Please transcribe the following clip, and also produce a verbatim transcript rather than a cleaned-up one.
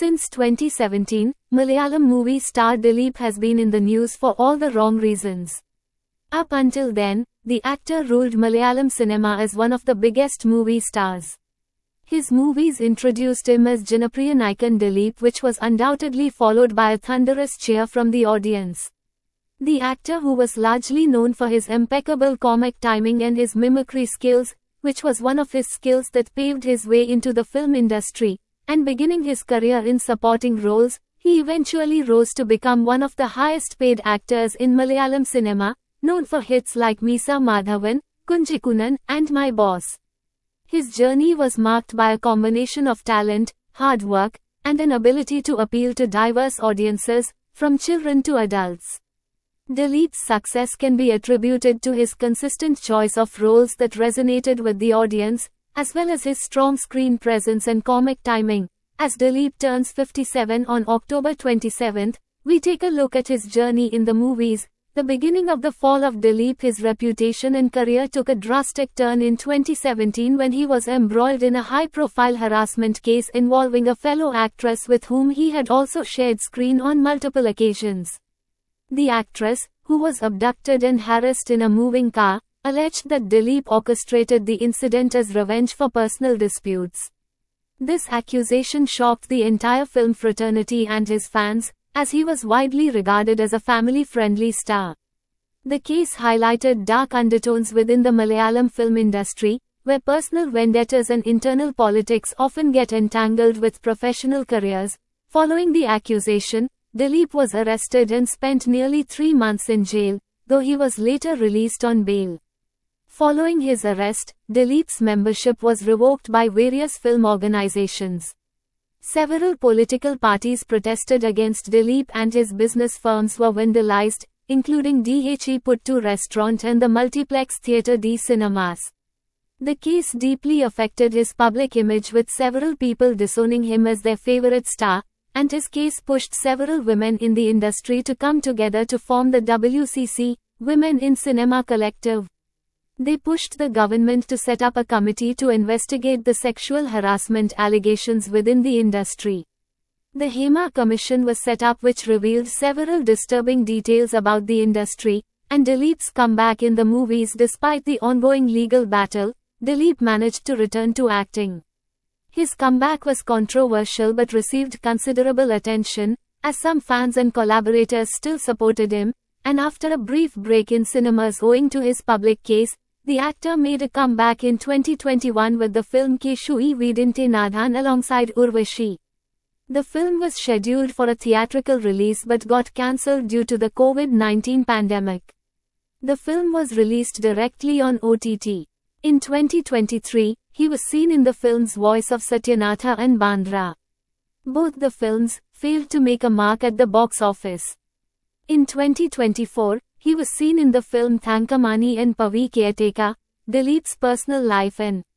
Since twenty seventeen, Malayalam movie star Dileep has been in the news for all the wrong reasons. Up until then, the actor ruled Malayalam cinema as one of the biggest movie stars. His movies introduced him as Janapriyan icon Dileep, which was undoubtedly followed by a thunderous cheer from the audience. The actor, who was largely known for his impeccable comic timing and his mimicry skills, which was one of his skills that paved his way into the film industry, and beginning his career in supporting roles, he eventually rose to become one of the highest paid actors in Malayalam cinema, known for hits like Meesa Madhavan, Kunjikunan, and My Boss. His journey was marked by a combination of talent, hard work, and an ability to appeal to diverse audiences, from children to adults. Dileep's success can be attributed to his consistent choice of roles that resonated with the audience, as well as his strong screen presence and comic timing. As Dileep turns fifty-seven on October twenty-seventh, we take a look at his journey in the movies. The beginning of the fall of Dileep, his reputation and career took a drastic turn in twenty seventeen when he was embroiled in a high-profile harassment case involving a fellow actress with whom he had also shared screen on multiple occasions. The actress, who was abducted and harassed in a moving car, alleged that Dileep orchestrated the incident as revenge for personal disputes. This accusation shocked the entire film fraternity and his fans, as he was widely regarded as a family-friendly star. The case highlighted dark undertones within the Malayalam film industry, where personal vendettas and internal politics often get entangled with professional careers. Following the accusation, Dileep was arrested and spent nearly three months in jail, though he was later released on bail. Following his arrest, Dileep's membership was revoked by various film organizations. Several political parties protested against Dileep and his business firms were vandalized, including D H E Puttu Restaurant and the multiplex theatre D Cinemas. The case deeply affected his public image, with several people disowning him as their favorite star, and his case pushed several women in the industry to come together to form the W C C, Women in Cinema Collective. They pushed the government to set up a committee to investigate the sexual harassment allegations within the industry. The Hema Commission was set up, which revealed several disturbing details about the industry, and Dileep's comeback in the movies. Despite the ongoing legal battle, Dileep managed to return to acting. His comeback was controversial but received considerable attention, as some fans and collaborators still supported him, and after a brief break in cinemas owing to his public case, the actor made a comeback in twenty twenty-one with the film Keshu Vidinte Nadhan alongside Urvashi. The film was scheduled for a theatrical release but got cancelled due to the COVID nineteen pandemic. The film was released directly on O T T. In twenty twenty-three, he was seen in the films Voice of Satyanatha and Bandra. Both the films failed to make a mark at the box office. In twenty twenty-four, he was seen in the film Thankamani and Pavi Caretaker. Dileep's personal life and